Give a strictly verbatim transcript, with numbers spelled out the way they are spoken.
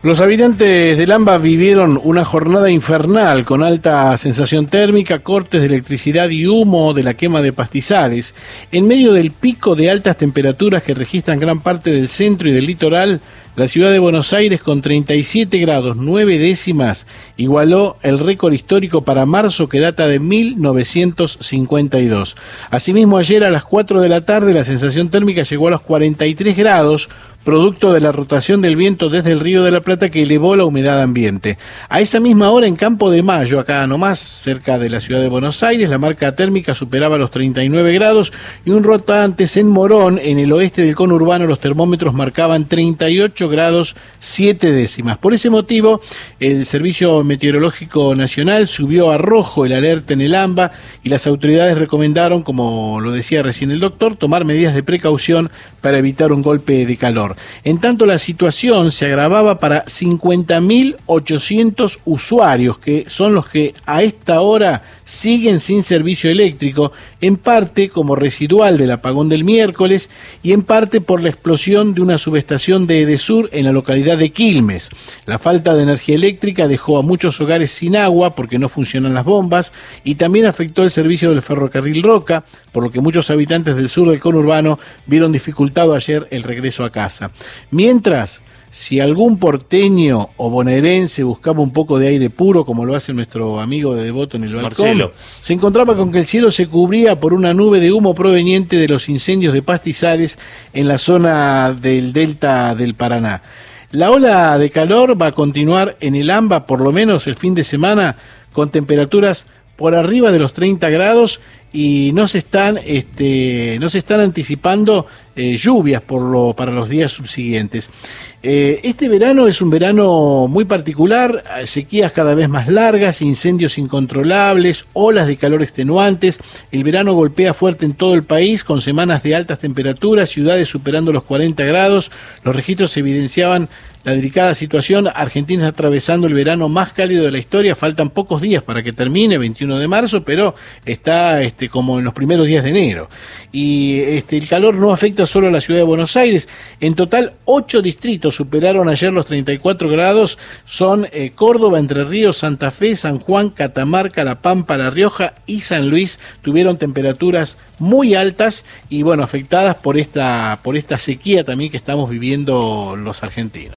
Los habitantes de Lamba vivieron una jornada infernal con alta sensación térmica, cortes de electricidad y humo de la quema de pastizales. En medio del pico de altas temperaturas que registran gran parte del centro y del litoral, la ciudad de Buenos Aires, con treinta y siete grados nueve décimas, igualó el récord histórico para marzo, que data de mil novecientos cincuenta y dos. Asimismo, ayer a las cuatro de la tarde la sensación térmica llegó a los cuarenta y tres grados, producto de la rotación del viento desde el Río de la Plata, que elevó la humedad ambiente. A esa misma hora, en Campo de Mayo, acá nomás, cerca de la ciudad de Buenos Aires, la marca térmica superaba los treinta y nueve grados, y un rato antes en Morón, en el oeste del conurbano, los termómetros marcaban treinta y ocho grados siete décimas. Por ese motivo, el Servicio Meteorológico Nacional subió a rojo el alerta en el AMBA, y las autoridades recomendaron, como lo decía recién el doctor, tomar medidas de precaución para evitar un golpe de calor. En tanto, la situación se agravaba para cincuenta mil ochocientos usuarios, que son los que a esta hora siguen sin servicio eléctrico, en parte como residual del apagón del miércoles y en parte por la explosión de una subestación de Edesur en la localidad de Quilmes. La falta de energía eléctrica dejó a muchos hogares sin agua porque no funcionan las bombas, y también afectó el servicio del ferrocarril Roca, por lo que muchos habitantes del sur del conurbano vieron dificultado ayer el regreso a casa. Mientras, si algún porteño o bonaerense buscaba un poco de aire puro, como lo hace nuestro amigo de Devoto en el balcón, Marcelo, se encontraba con que el cielo se cubría por una nube de humo proveniente de los incendios de pastizales en la zona del delta del Paraná. La ola de calor va a continuar en el AMBA por lo menos el fin de semana, con temperaturas por arriba de los treinta grados, y no se están este no se están anticipando eh, lluvias por lo para los días subsiguientes. Eh, este verano es un verano muy particular, sequías cada vez más largas, incendios incontrolables, olas de calor extenuantes. El verano golpea fuerte en todo el país, con semanas de altas temperaturas, ciudades superando los cuarenta grados. Los registros evidenciaban la delicada situación. Argentina está atravesando el verano más cálido de la historia. Faltan pocos días para que termine, veintiuno de marzo, pero está este, como en los primeros días de enero. Y este, el calor no afecta solo a la ciudad de Buenos Aires. En total, ocho distritos superaron ayer los treinta y cuatro grados. Son eh, Córdoba, Entre Ríos, Santa Fe, San Juan, Catamarca, La Pampa, La Rioja y San Luis. Tuvieron temperaturas muy altas y, bueno, afectadas por esta, por esta sequía también que estamos viviendo los argentinos.